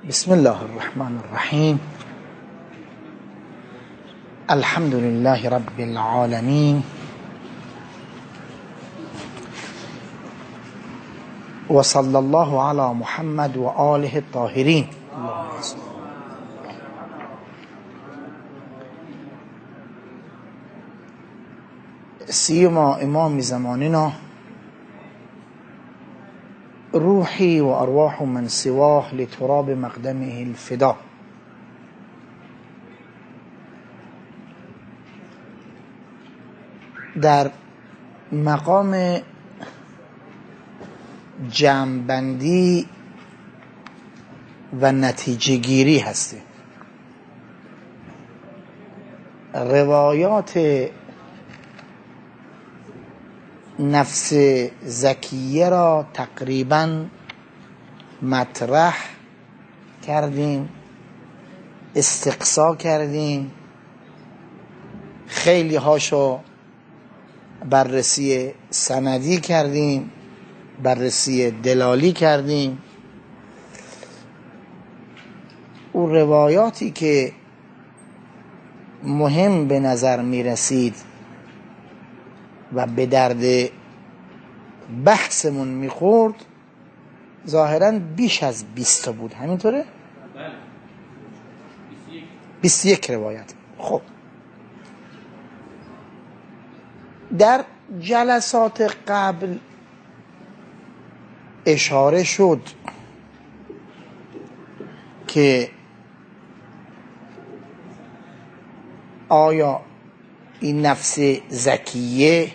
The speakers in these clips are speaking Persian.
بسم الله الرحمن الرحیم. الحمد لله رب العالمین و صلی الله علی محمد و آله الطاهرین. سیما امام زماننا روحی و ارواح من سواه لتراب مقدمه الفدا. در مقام جمع‌بندی و نتیجه گیری هستی. روایات نفس زکیه را تقریبا مطرح کردیم، استقصا کردیم، خیلی هاشو بررسی سندی کردیم، بررسی دلالی کردیم. او روایاتی که مهم به نظر می رسید و به درد بحثمون میخورد ظاهراً بیش از 20 بود. همینطوره؟ 21 روایت. خب در جلسات قبل اشاره شد که آیا این نفس زکیه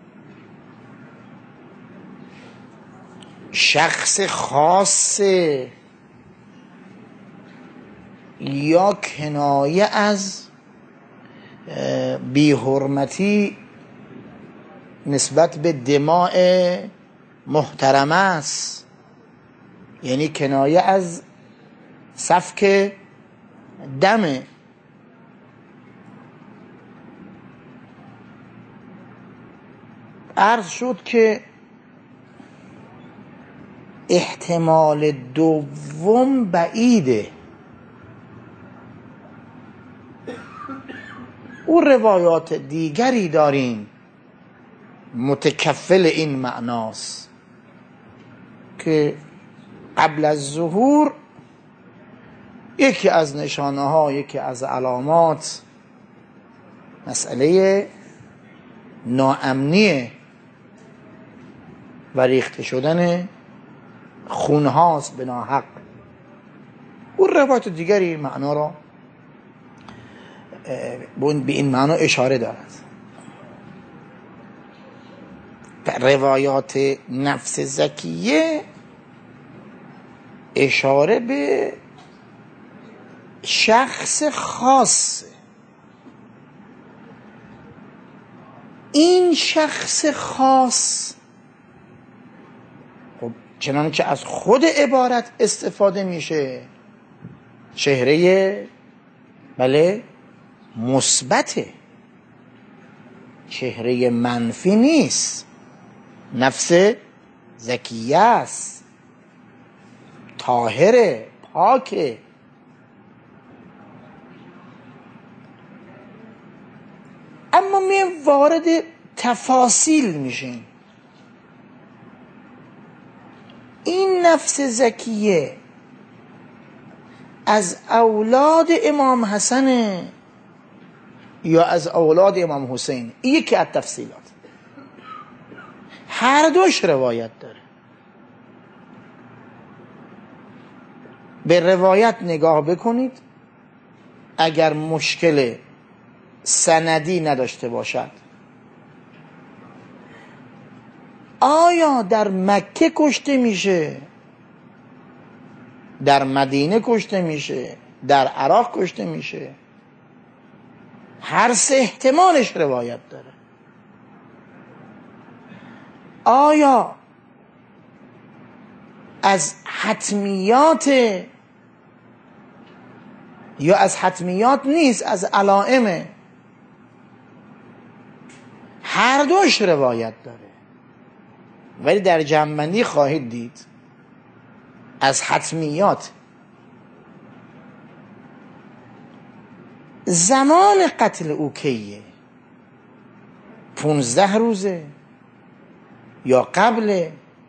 شخص خاصه یا کنایه از بی‌حرمتی نسبت به دماء محترمه است، یعنی کنایه از سفک دمه. عرض شد که احتمال دوم بعیده. او روایات دیگری داریم متکفل این معناست که قبل از ظهور یکی از نشانه ها، یکی از علامات مسئله ناامنیه و ریخته شدن خون هاست به ناحق. اون روایت دیگری این معنا را به این معنا اشاره دارد. روایات نفس زکیه اشاره به شخص خاص. این شخص خاص خب چنانچه از خود عبارت استفاده میشه چهره مثبته، چهره منفی نیست. نفس زکیه است، طاهره، پاکه. اما می وارد تفاصیل میشیم. این نفس زکیه از اولاد امام حسن یا از اولاد امام حسین؟ این یکی از تفصیلات. هر دوش روایت داره. به روایت نگاه بکنید، اگر مشکل سندی نداشته باشد، آیا در مکه کشته میشه، در مدینه کشته میشه، در عراق کشته میشه، هر سه احتمالش روایت داره. آیا از حتمیات یا از حتمیات نیست، از علائمه؟ هر دوش روایت داره. ولی در جمع‌بندی خواهید دید از حتمیات زمان قتل او کیه؟ 15 روزه یا قبله؟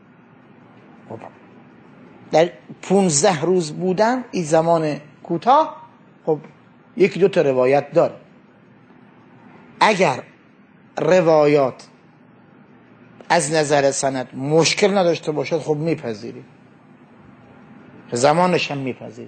در 15 روز بودن این زمان کوتاه، خب یکی دو تا روایت داره. اگر روایات از نظر سند مشکل نداشته باشد خب میپذیریم، زمانش هم میپذیریم.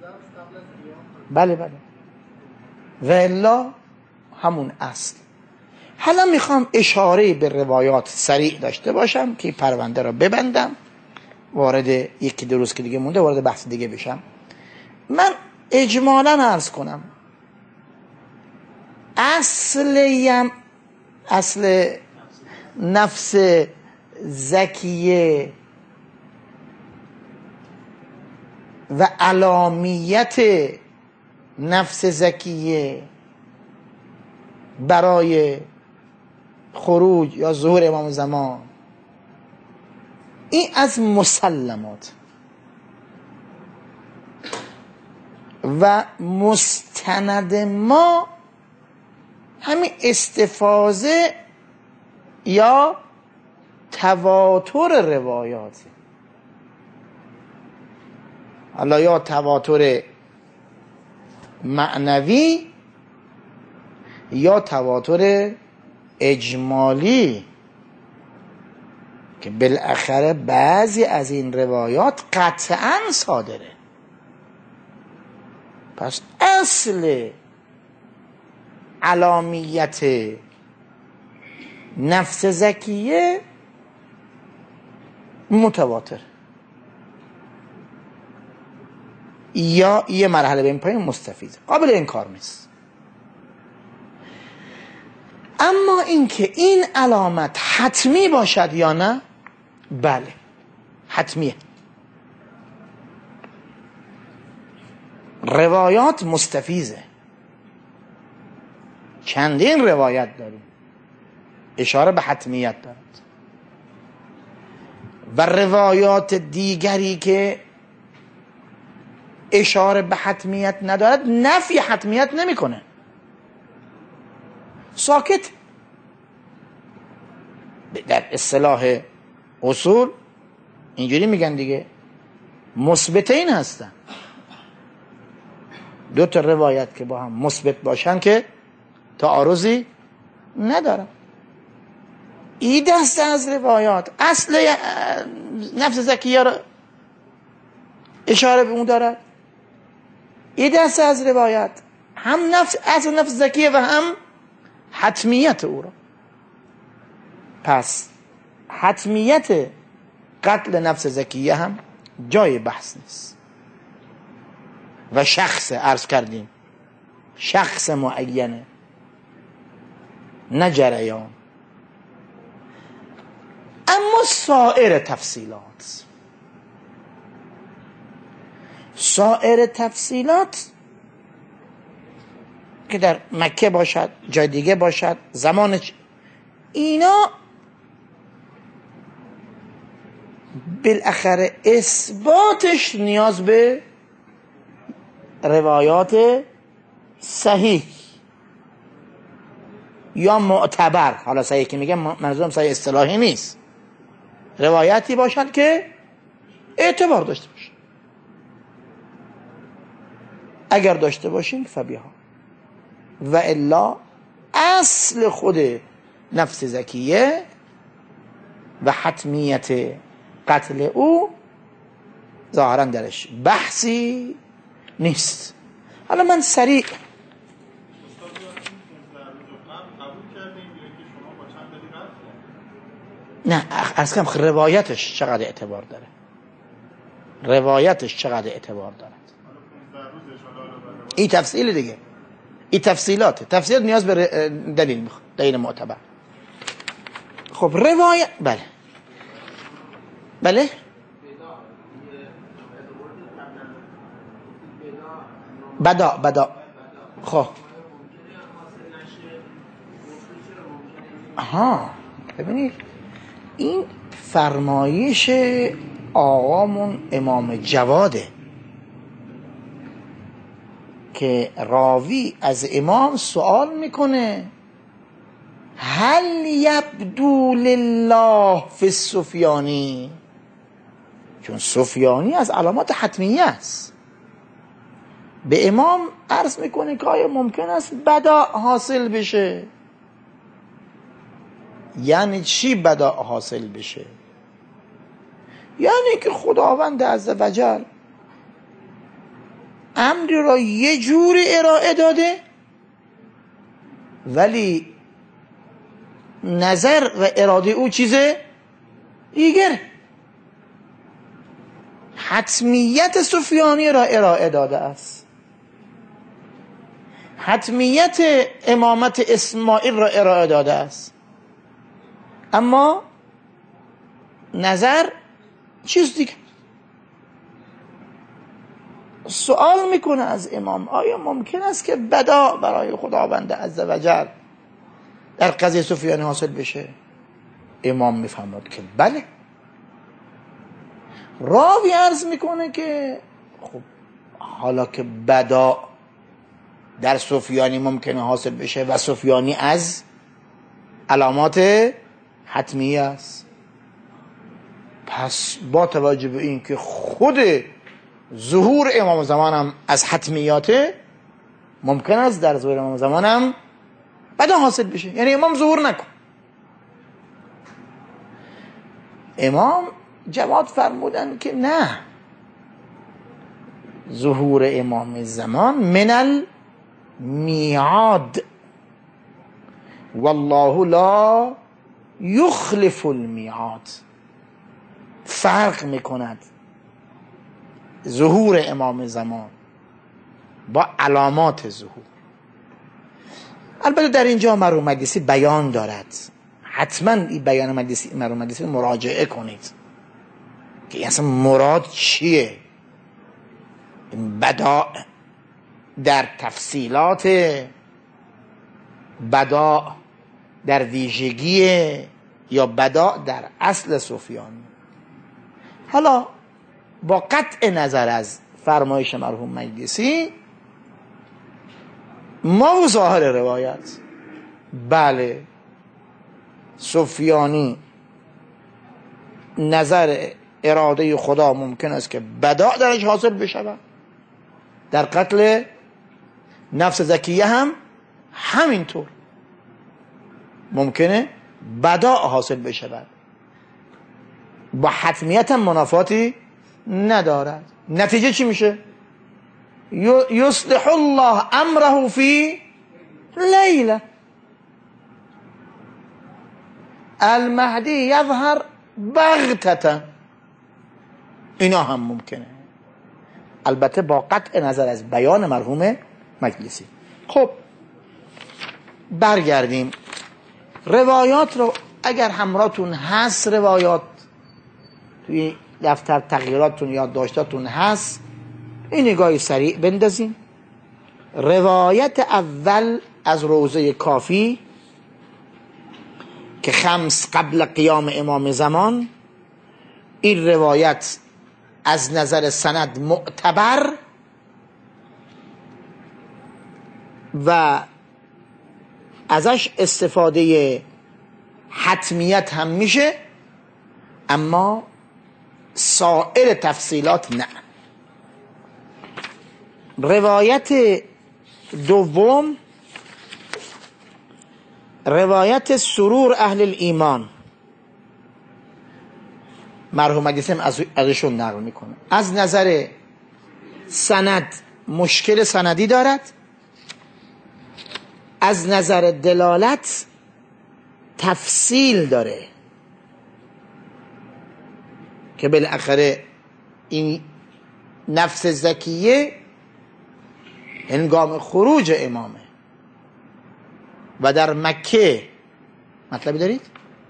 بله و الا همون اصل. حالا میخوام اشاره به روایات سریع داشته باشم که پرونده را ببندم، وارد یکی دو روز که دیگه مونده وارد بحث دیگه بشم. من اجمالاً عرض کنم اصل نفس زکیه و علامیت نفس زکیه برای خروج یا ظهور امام زمان، این از مسلمات و مستند ما همین استفاضه یا تواتر روایات، حالا یا تواتر معنوی یا تواتر اجمالی، که بالاخره بعضی از این روایات قطعاً صادره. پس اصل علامیت نفس زکیه متواتر، یا یه مرحله به این پایین مستفیض، قابل انکار نیست. اما اینکه این علامت حتمی باشد یا نه، بله حتمیه. روایات مستفیضه، چندین روایت داریم اشاره به حتمیت دارد و روایات دیگری که اشاره به حتمیت ندارد نفی حتمیت نمیکنه، ساکت. در اصطلاح اصول اینجوری میگن دیگه، مثبتین هستن. دو تا روایت که با هم مثبت باشن که تعارضی ندارن. این دسته از روایات اصل نفس زکیه را اشاره به اون دارد. این دسته از روایت هم اصل نفس زکیه و هم حتمیت او را. پس حتمیت قتل نفس زکیه هم جای بحث نیست و شخص، عرض کردیم شخص معینه نه جریان. اما سایر تفصیلات که در مکه باشد جای دیگه باشد زمانش، اینا بالاخره اثباتش نیاز به روایات صحیح یا معتبر، حالا صحیح که میگم منظورم صحیح اصطلاحی نیست، روایتی باشد که اعتبار داشته باشه. اگر داشته باشیم فبیها، و الا اصل خود نفس زکیه و حتمیت قتل او ظاهرا درش بحثی نیست. حالا من سریع نه از کم روایتش چقدر اعتبار داره، این تفصیل دیگه، این تفصیلات نیاز به دلیل میخواد، دلیل معتبر. خب روایت بله بدا خب ببینید این فرمایش آقامون امام جواده که راوی از امام سوال میکنه هل یبدو لله فی السفیانی، چون سفیانی از علامات حتمیه است. به امام عرض میکنه که آیا ممکن است بداع حاصل بشه؟ یعنی چی بداع حاصل بشه؟ یعنی که خداوند عزوجل امری را یه جوری ارائه داده ولی نظر و اراده او چیزه دیگر. حتمیت سفیانی را ارائه داده است، حتمیت امامت اسماعیل را ارائه داده است، اما نظر چیز دیگه. سوال میکنه از امام آیا ممکن است که بداع برای خداوند عزوجل در قضیه سفیانی حاصل بشه؟ امام میفهمد که بله. راوی عرض میکنه که خب حالا که بداع در سفیانی ممکنه حاصل بشه و سفیانی از علامات حتمیه است، پس با توجه به این که خود ظهور امام زمان هم از حتمیاته، ممکن است در ظهور امام زمان هم بداع حاصل بشه، یعنی امام ظهور نکن. امام جواب فرمودن که نه، ظهور امام زمان من المیعاد والله لا یخلف المیعاد. فرق میکند ظهور امام زمان با علامات ظهور. البته در اینجا مرحوم مجلسی بیان دارد، حتما این بیان مرحوم مجلسی مراجعه کنید که اصلا مراد چیه. بداع در تفصیلات، بداع در ویژگی، یا بداع در اصل سفیانی. حالا با قطع نظر از فرمایش مرحوم مجلسی ما و ظاهر روایت، بله سفیانی نظر اراده خدا ممکن است که بداع درش حاصل بشود، در قتل نفس زکیه هم همینطور ممکنه بداع حاصل بشود، با حتمیت هم منافاتی ندارد. نتیجه چی میشه؟ یصلح الله امره فی لیله، المهدی یظهر بغتة. اینا هم ممکنه، البته با قطع نظر از بیان مرحوم مجلسی. خب برگردیم روایات رو، اگر همراهتون هست روایات توی دفتر تغییراتتون یا داشتاتون هست، این نگاهی سریع بندازیم. روایت اول از روضه کافی که 5 قبل قیام امام زمان، این روایت از نظر سند معتبر و ازش استفاده حتمیت هم میشه، اما سایر تفصیلات نه. روایت دوم روایت سرور اهل الایمان، مرحوم مجلسی ازشون نقل میکنه. از نظر سند مشکل سندی دارد، از نظر دلالت تفصیل داره که بالاخره این نفس زکیه هنگام خروج امامه و در مکه. مطلبی دارید؟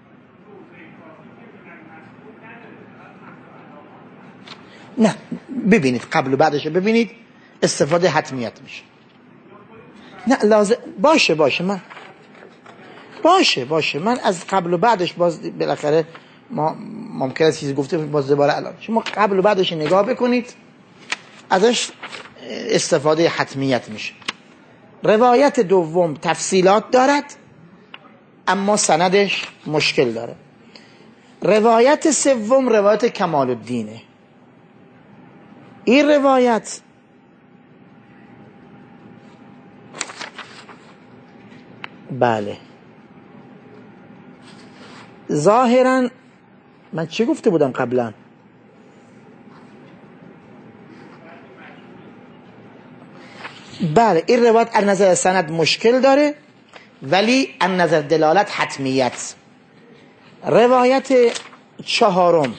نه ببینید قبل و بعدش ببینید، استفاده حتمیت میشه. نه لازم باشه من من از قبل و بعدش باز بالاخره ما ممکنه چیزی گفته باز دوباره الان شما قبل و بعدش نگاه بکنید، ازش استفاده حتمیت میشه. روایت دوم تفصیلات دارد اما سندش مشکل داره. روایت سوم روایت کمال الدینه. این روایت بله ظاهرا من چی گفته بودم قبلا؟ بله این روایت از نظر سند مشکل داره ولی از نظر دلالت حتمیت. روایت چهارم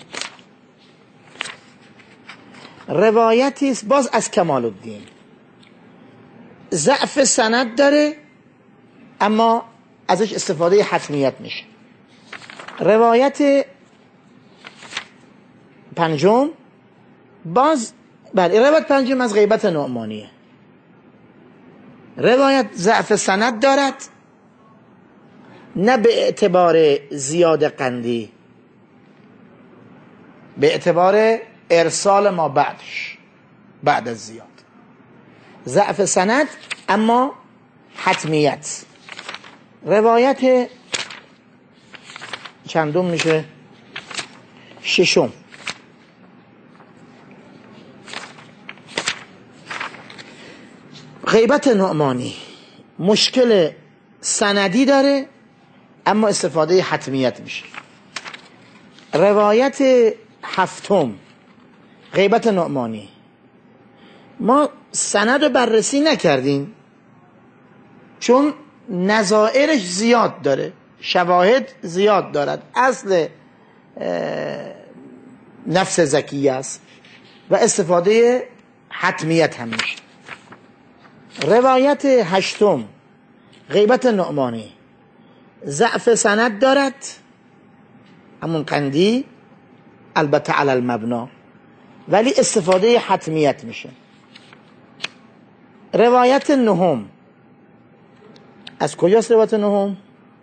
روایتی است باز از کمال الدین، ضعف سند داره اما ازش استفاده حتمیت میشه. روایت پنجم باز بله روایت پنجم از غیبت نعمانیه. روایت ضعف سند دارد نه به اعتبار زیاد قندی، به اعتبار ارسال ما بعدش بعد از زیاد. ضعف سند اما حتمیت. روایت چندم میشه؟ ششم غیبت نعمانی مشکل سندی داره اما استفاده حتمیت میشه. روایت هفتم غیبت نعمانی ما سند رو بررسی نکردیم چون نظائرش زیاد داره، شواهد زیاد دارد، اصل نفس زکیه است و استفاده حتمیت هم میشه. روایت هشتم غیبت نعمانی ضعف سند دارد همون قندی البته علی المبنا ولی استفاده حتمیت میشه. روایت نهم از کجاست؟ روایت نهم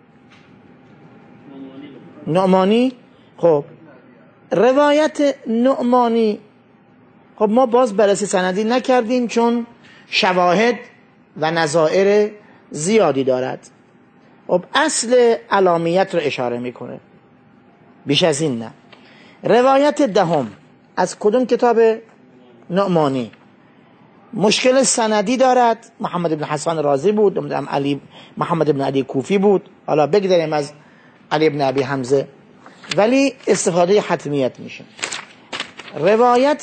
نعمانی. خب روایت نعمانی خب ما باز بررسی سندی نکردیم چون شواهد و نظائر زیادی دارد. خب اصل علامیت رو اشاره میکنه، بیش از این نه. روایت دهم از کدوم کتاب؟ نعمانی. مشکل سندی دارد، محمد بن حسن رازی بود، علی محمد بن علی کوفی بود، حالا بگذاریم از علی بن ابی حمزه، ولی استفاده حتمیت میشه. روایت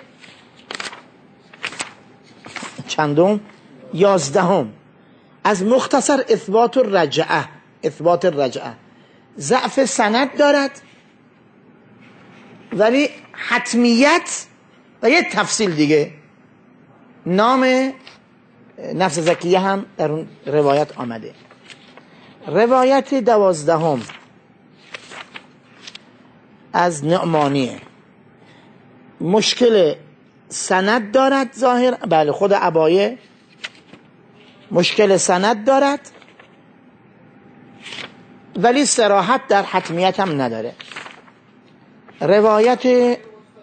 چندم؟ یازدهم از مختصر اثبات الرجعه ضعف سند دارد ولی حتمیت و یه تفصیل دیگه نام نفس زکیه هم در اون روایت آمده. روایت دوازدهم از نعمانیه مشکل سند دارد ظاهر بله خود عبایه مشکل سند دارد ولی صراحت در حتمیت هم نداره. روایت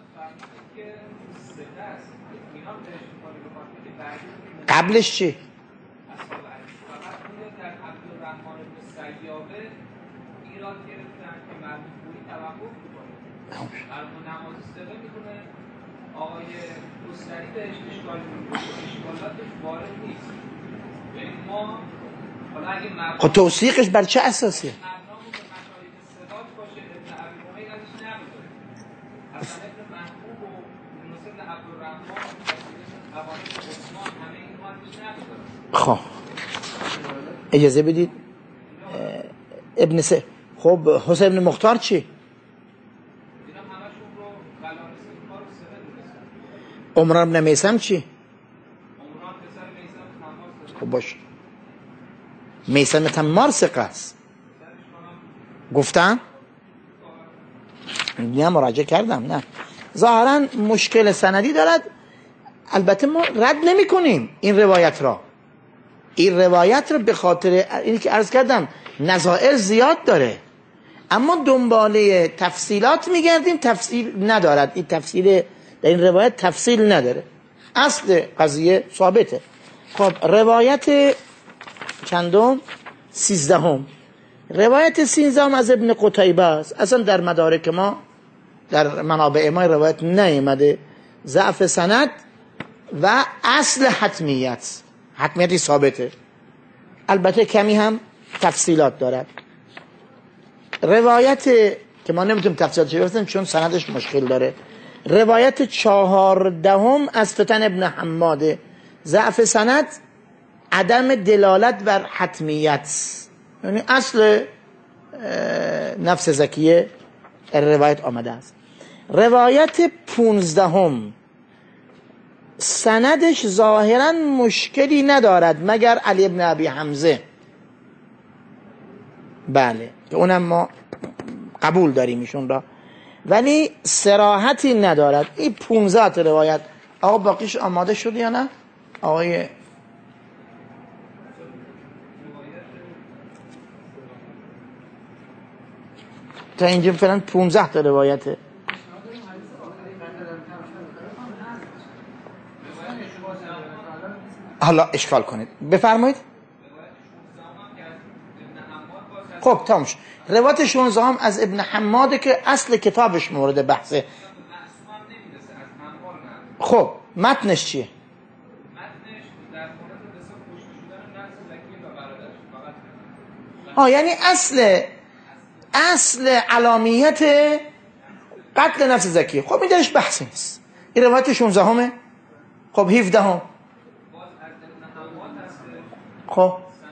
قبلش چی؟ خب توثیقش بر چه اساسیه؟ خب اجازه بدید خب حسین بن مختار چی؟ عمران بن میثم چی؟ خب باش میثم تمار ثقه است گفتم؟ نه مراجعه کردم نه ظاهرا مشکل سندی دارد. البته ما رد نمی کنیم این روایت را به خاطر اینی که عرض کردم نظائر زیاد داره اما دنباله تفصیلات میگردیم، تفصیل ندارد. این تفصیل در این روایت تفصیل نداره. اصل قضیه ثابته. خب روایت چندم؟ 13. روایت 13 از ابن قتیبه است. اصلا در مدارک ما، در منابع ما روایت نیامده. ضعف سند و اصل حتمیتی ثابته. البته کمی هم تفصیلات دارد. روایت که ما نمیتونیم تفصیلاتش بفهمیم چون سندش مشکل داره. روایت 14 از فتن ابن حماده. ضعف سند، عدم دلالت بر حتمیت، یعنی اصل نفس زکیه روایت آمده است. روایت 15 سندش ظاهرا مشکلی ندارد مگر علی ابن ابی حمزه، بله که اونم ما قبول داریم ایشون را، ولی صراحتی ندارد. این 15 روایت. آقا باقیش آماده شد یا نه؟ آقای تا اینجا فعلا 15 تا روایته. حالا اشکال کنید بفرمایید. خب تمام شد. روایت 16 هم از ابن حماده که اصل کتابش مورد بحثه. خب متنش چیه؟ یعنی اصل علامیت قتل نفس زکیه. خب این درش بحثی نیست. این روایت 16 همه. خب 17 هم. خب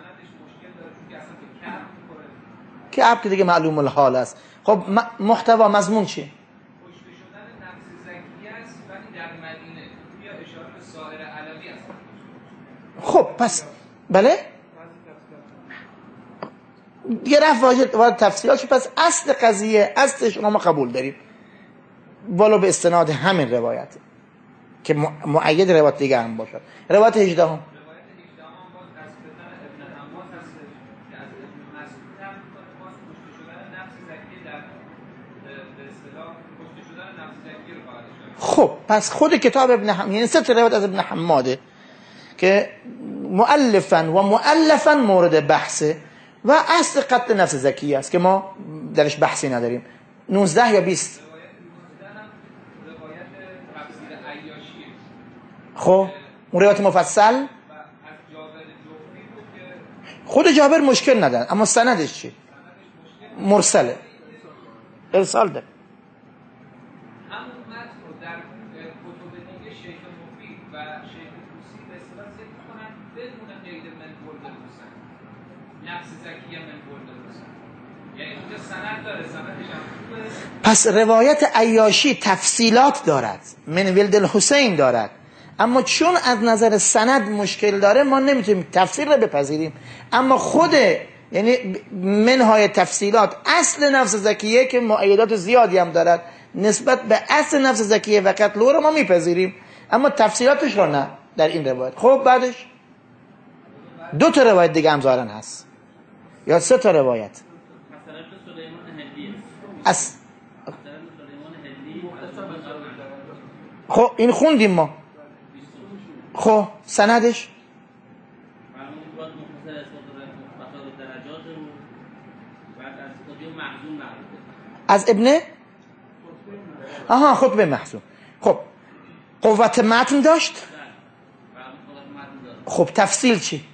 که عب که دیگه معلوم الحال است. خب محتوا مضمون چیه؟ خب پس بله دیگه رفت وارد تفصیلات. پس اصل قضیه، اصل شما ما قبول داریم ولو به استناد همین روایت که مؤید روایت دیگه هم باشد. روایت 18 هم خب پس خود کتاب ابن حماده، یعنی 3 روایت از ابن حماده که مؤلفا و مؤلفا مورد بحثه و اصل قتل نفس زکیه است که ما درش بحثی نداریم. 19 یا 20. خب اون روایت مفصل خود جابر مشکل نداره، اما سندش چی؟ مرسله، ارسال ده. پس روایت عیاشی تفصیلات دارد، من ولد الحسین دارد، اما چون از نظر سند مشکل داره ما نمیتونیم تفسیر رو بپذیریم. اما خود یعنی منهای تفصیلات اصل نفس زکیه که مؤیدات زیادی هم دارد نسبت به اصل نفس زکیه و قتل او رو ما میپذیریم، اما تفصیلاتش رو نه در این روایت. خب بعدش 2 تا روایت دیگه هم ظاهرا هست یا 3 تا روایت از خب این خوندیم ما. خب سندش از ابن خطبه محزون. خب قوت متن داشت. خب تفصیل چی؟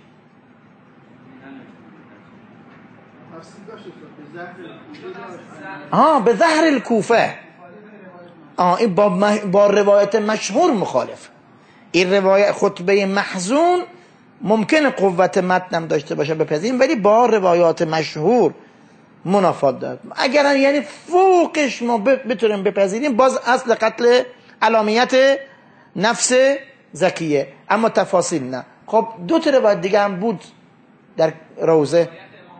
به ظهر الکوفه. این با روایت مشهور مخالف. این روایت خطبه محزون ممکنه قوت متنم داشته باشه بپذیریم، ولی با روایات مشهور منافات داد. اگر یعنی فوقش ما بتونیم بپذیریم باز اصل قتل علامیت نفس زکیه، اما تفاصیل نه. خب 2 تا روایت دیگه هم بود در روزه.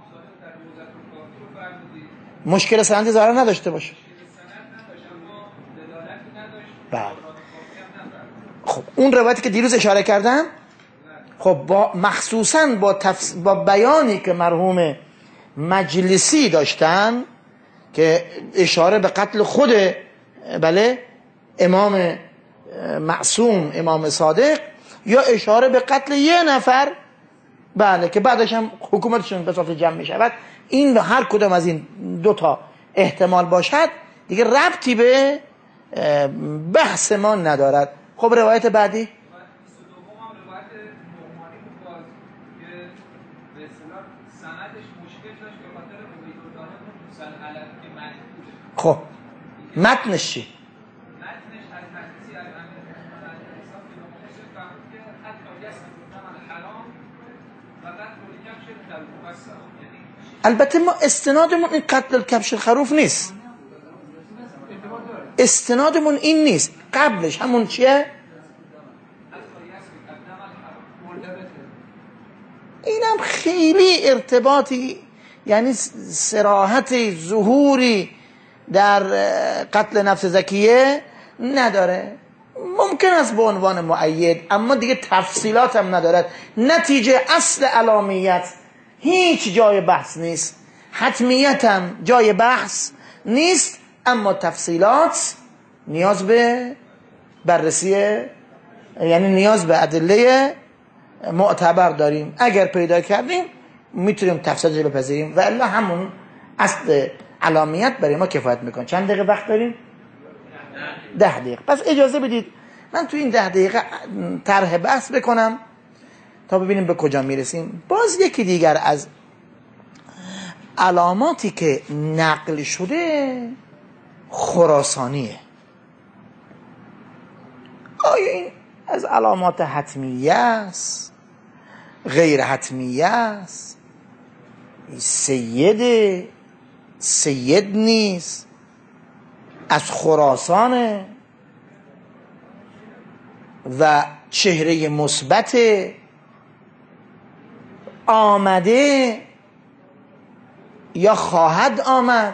مشکل سندی ظاهر نداشته باشه. بله. خب اون روایتی که دیروز اشاره کردم، خب مخصوصاً با بیانی که مرحوم مجلسی داشتن که اشاره به قتل خود بله امام معصوم امام صادق، یا اشاره به قتل یه نفر، بله، که بعدش هم حکومتشون به صورت جمع می شود. این هر کدام از این دو تا احتمال باشد دیگه ربطی به بحث ما ندارد. خب روایت بعدی خب متنش چی؟ البته ما استنادمون این قتل الکبش الخروف نیست، استنادمون این نیست، قبلش همون چیه؟ اینم خیلی ارتباطی، یعنی صراحت ظهوری در قتل نفس زکیه نداره. ممکن است به عنوان مؤید، اما دیگه تفصیلات هم ندارد. نتیجه اصل علامیت هیچ جای بحث نیست، حتمیت هم جای بحث نیست، اما تفصیلات نیاز به بررسی، یعنی نیاز به ادله معتبر داریم. اگر پیدا کردیم میتونیم تفصیلش بپذیریم و الا همون اصل علامیت برای ما کفایت میکنه. چند دقیقه وقت داریم؟ 10 دقیقه. پس اجازه بدید من تو این 10 دقیقه طرح بحث بکنم تا ببینیم به کجا میرسیم. باز یکی دیگر از علاماتی که نقل شده خراسانیه. آیا این از علامات حتمیه است؟ غیر حتمیه است؟ سید نیست؟ از خراسانه و چهره مثبت آمده یا خواهد آمد؟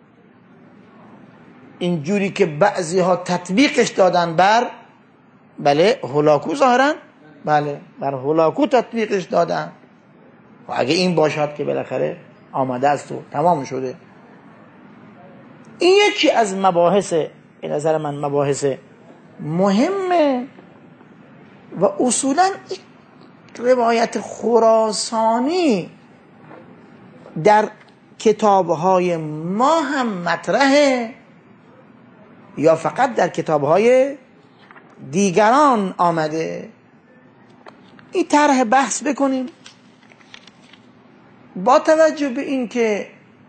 اینجوری که بعضی ها تطبیقش دادن بر هولاکو ظاهرن، بر هولاکو تطبیقش دادن. و اگه این باشد که بالاخره آمده است و تمام شده. این یکی از مباحث، به نظر من مباحث مهمه و اصولا روایت خراسانی در کتابهای ما هم مطرحه یا فقط در کتابهای دیگران آمده؟ این طرح بحث بکنیم با توجه به این که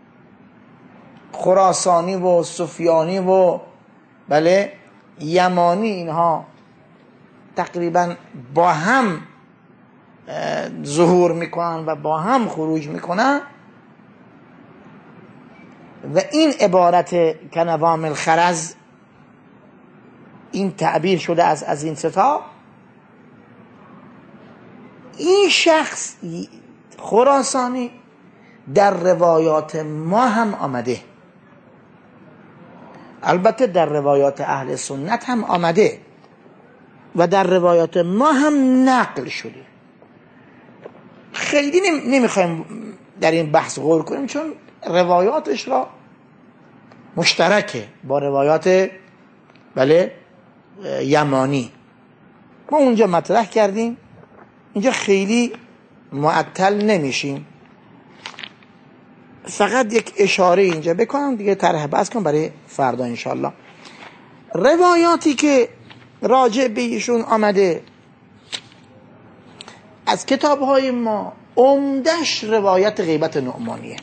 خراسانی و سفیانی و یمانی اینها تقریبا با هم ظهور میکنن و با هم خروج میکنن و این عبارت کنوام الخرز این تعبیر شده از این ستا. این شخص خراسانی در روایات ما هم آمده، البته در روایات اهل سنت هم آمده و در روایات ما هم نقل شده. خیلی نمیخوایم در این بحث غور کنیم چون روایاتش را مشترکه با روایات یمانی. ما اونجا مطرح کردیم، اینجا خیلی معطل نمیشیم. فقط یک اشاره اینجا بکنم دیگه طرح بحث کنم برای فردا انشالله. روایاتی که راجع به ایشون آمده از کتاب‌های ما عمدش روایت غیبت نعمانیه.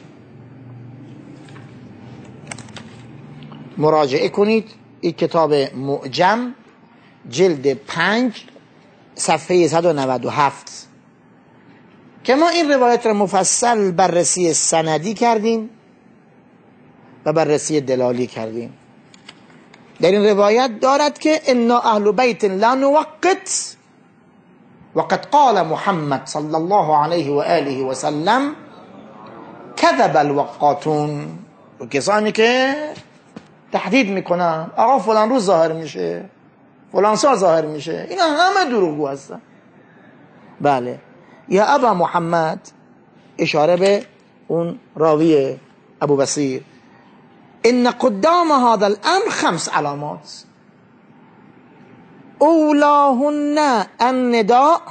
مراجعه کنید، این کتاب معجم جلد 5 صفحه 197 که ما این روایت را مفصل بررسی سندی کردیم و بررسی دلالی کردیم. در این روایت دارد که انا اهل بیت لا نوقت وقد قال محمد صلی الله علیه و آله و سلم کذب الوقاتون. و کسانی که تهدید میکنن آقا فلان روز ظاهر میشه، فلان سال ظاهر میشه، اینا همه دروغگو هستن. بله، یا ابا محمد، اشاره به اون راوی ابو بصیر، ان قدام هذا الامر 5 علامات. اولاهن النداء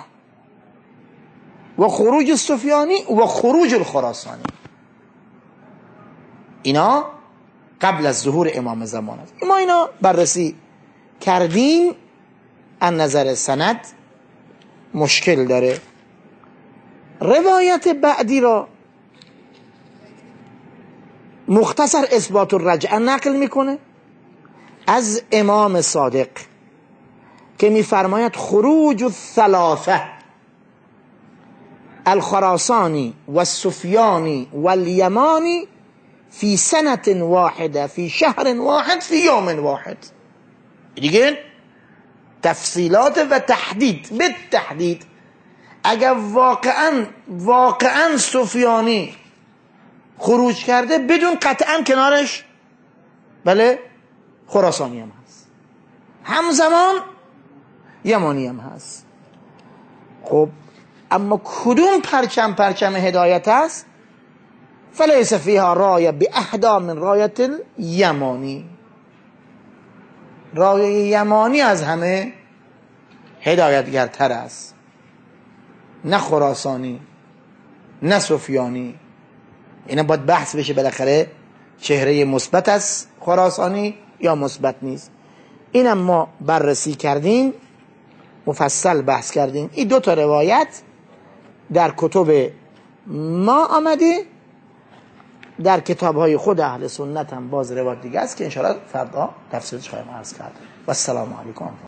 و خروج السفیانی و خروج الخراسانی. اینا قبل از ظهور امام زمان است. ما اینا بررسی کردیم. از نظر سند مشکل داره. روایت بعدی را مختصر اثبات الرجعه نقل میکنه از امام صادق که میفرماید خروج الثلاثه الخراسانی و السفیانی و الیمانی فی سنة واحده فی شهر واحد فی یوم واحد. دیگه تفصیلات و تحدید به تحدید. اگر واقعا سفیانی خروج کرده بدون قطعا کنارش بله خراسانی هم هست، همزمان یمانی هم هست. خب اما کدوم پرچم هدایت است؟ فلیس فیها رایه باهدا من رایه الیمانی. رایه یمانی از همه هدایتگرتر است، نه خراسانی نه سفیانی. اینا باید بحث بشه بالاخره چهره مثبت است خراسانی یا مثبت نیست. اینم ما بررسی کردیم، مفصل بحث کردیم. این دو تا روایت در کتب ما آمده، در کتاب‌های خود اهل سنت هم باز روایت دیگه است که انشاءالله فردا تفسیرش خواهیم عرض کرد. و السلام علیکم.